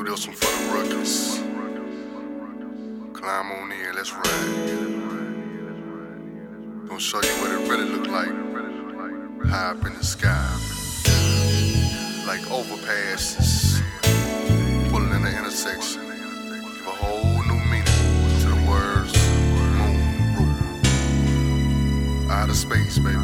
this one for the ruckus. Climb on in, let's ride. Gonna show you what it really look like. High up in the sky. Like overpasses. Pulling in the intersection. Give a whole new meaning to the words moon, roof. Outer space, baby.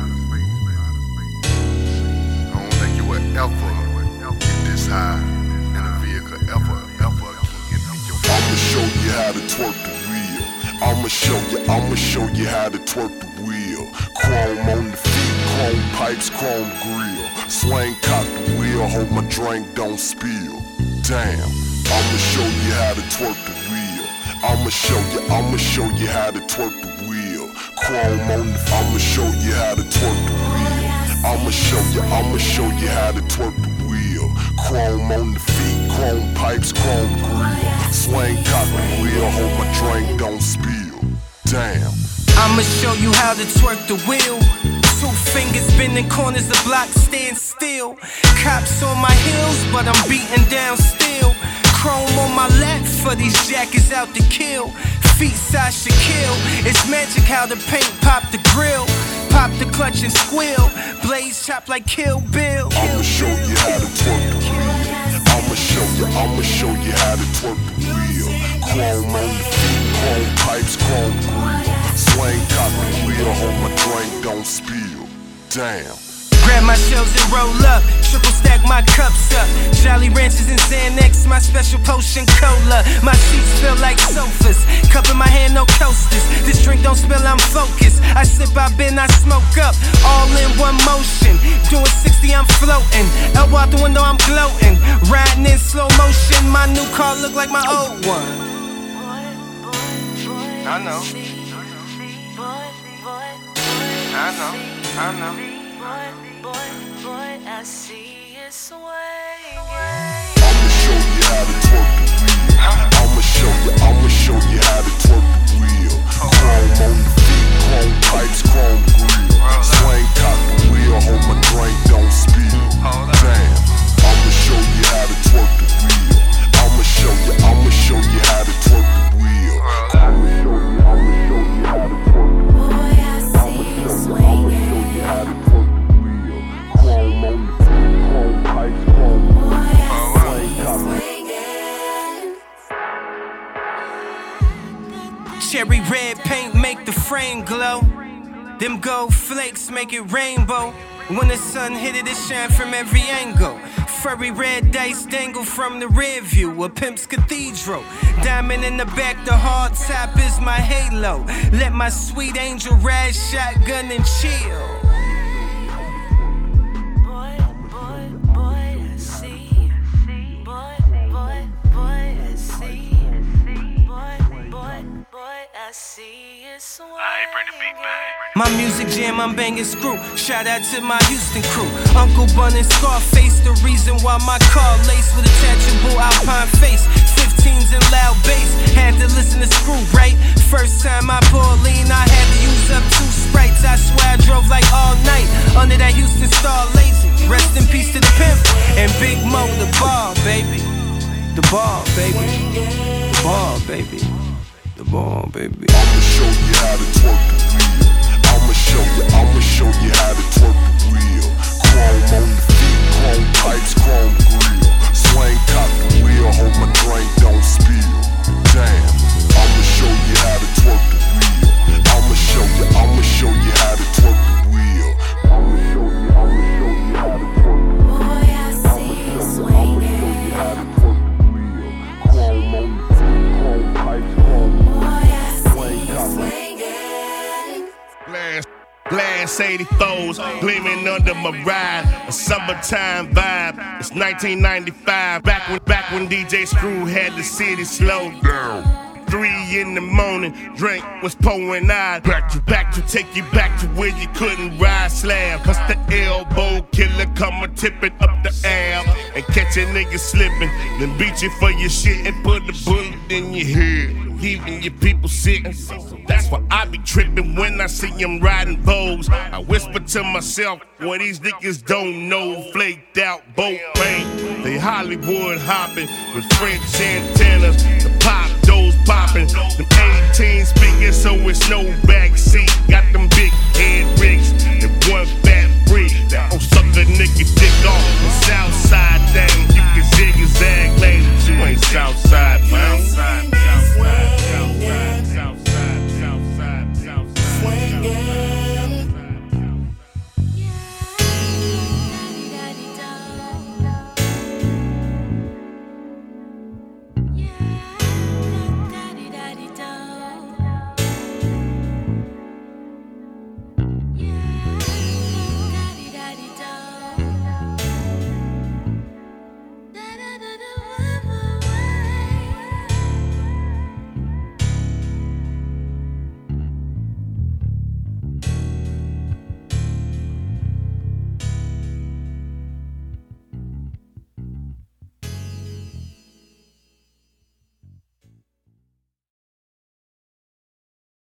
I don't think you would ever get this high in a vehicle, ever again in your life. I'ma show you how to twerk the wheel. I'ma show you how to twerk the wheel. Chrome on the feet, chrome pipes, chrome grill. Swing, cock the wheel, hope my drink don't spill. Damn, I'ma show you how to twerk the wheel. I'ma show you how to twerk the wheel. Chrome on the I'ma show you how to twerk the wheel. I'ma show you how to twerk the wheel. Chrome on the feet, chrome pipes, chrome grill. Swing, cock the wheel, hope my drink don't spill. Damn. I'ma show you how to twerk the wheel. 2 fingers bending corners, the block stand still. Cops on my heels, but I'm beating down still. Chrome on my lap for these jackets out to kill. Feet size should kill. It's magic how the paint pop the grill. Pop the clutch and squeal. Blades chop like Kill Bill. I'ma show you how to twerk the wheel. I'ma show you how to twerk the wheel. Chrome on the feet, chrome pipes, chrome grill. Swing, cock the wheel, hope my drink don't spill. Damn. Grab my shells and roll up, triple stack my cups up. Jolly Ranchers and Xanax, my special potion cola. My seats feel like sofas, cup in my hand, no coasters. This drink don't spill, I'm focused. I sip, I bend, I smoke up, all in one motion. Doing 60, I'm floating. Elbow out the window, I'm gloating. Riding in slow motion, my new car look like my old one. I know. I see it swaying. I'ma show you how to twerk the wheel. I'ma show you how to twerk the wheel. Chrome on the feet, chrome pipes, chrome grill. Swing, cock the wheel, hope my drink don't spill. Damn, I'ma show you how to twerk the wheel. I'ma show you how to twerk the wheel. I'ma show you how to twerk the wheel. Boy, I see it swaying. How to twerk the wheel. Chrome on the feet, chrome pipes, chrome grill. Boy, I see it swinging. Cherry red paint make the frame glow. Them gold flakes make it rainbow. When the sun hit it, it shine from every angle. Furry red dice dangle from the rear view. A pimp's cathedral. Diamond in the back, the hard top is my halo. Let my sweet angel ride shotgun and chill. Boy, I see. Boy, I see. Boy, I see it swaying. My music jam, I'm banging screw. Shout out to my Houston crew. Uncle Bun and Scarface, the reason why my car laced with attachable Alpine face. 15s and loud bass, had to listen to Screw, right? First time I poured lean, I had to use up 2 Sprites. I swear I drove like all night under that Houston Star Lazy. Rest in peace to the pimp and Big Mo, the ball, baby. The ball, baby. The ball, baby. The ball, baby. I'ma show you how to twerk the wheel. I'ma show you how to twerk the wheel. Chrome on the feet, chrome pipes, chrome grill. Swing, cock the wheel, hope my drink don't spill. Damn, I'ma show you how to twerk the wheel. I'ma show you how to twerk the wheel. I'ma show you how to twerk the wheel. Boy, I see it swinging. How to twerk the wheel. Chrome on the feet, chrome pipes, chrome grill. Boy, I see it swinging. Glass 84s gleaming under my ride. A summertime vibe. It's 1995. Back when DJ Screw had the city slowed down. 3 in the morning, drink was pouring out. Back to take you back to where you couldn't ride slab. Cause the elbow killer come and tip it up the air and catch a nigga slipping. Then beat you for your shit and put the bullet in your head. keeping your people sick. That's why I be tripping when I see them riding Vogues. I whisper to myself, what these niggas don't know, flaked out boat paint. They Hollywood hopping with French antennas, the pop doors popping, them 18 speakers so it's no backseat. Got them big head rigs and one fat brick. Oh, suck a nigga dick off.